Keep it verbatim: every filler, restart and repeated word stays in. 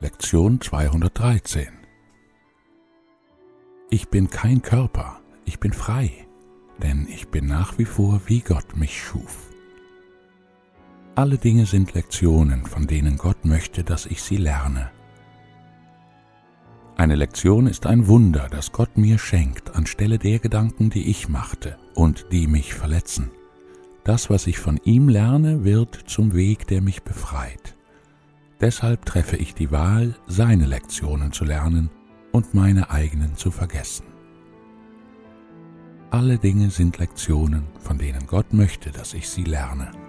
Lektion zweihundertdreizehn. Ich bin kein Körper, ich bin frei, denn ich bin nach wie vor, wie Gott mich schuf. Alle Dinge sind Lektionen, von denen Gott möchte, dass ich sie lerne. Eine Lektion ist ein Wunder, das Gott mir schenkt, anstelle der Gedanken, die ich machte und die mich verletzen. Das, was ich von ihm lerne, wird zum Weg, der mich befreit. Deshalb treffe ich die Wahl, seine Lektionen zu lernen und meine eigenen zu vergessen. Alle Dinge sind Lektionen, von denen Gott möchte, dass ich sie lerne.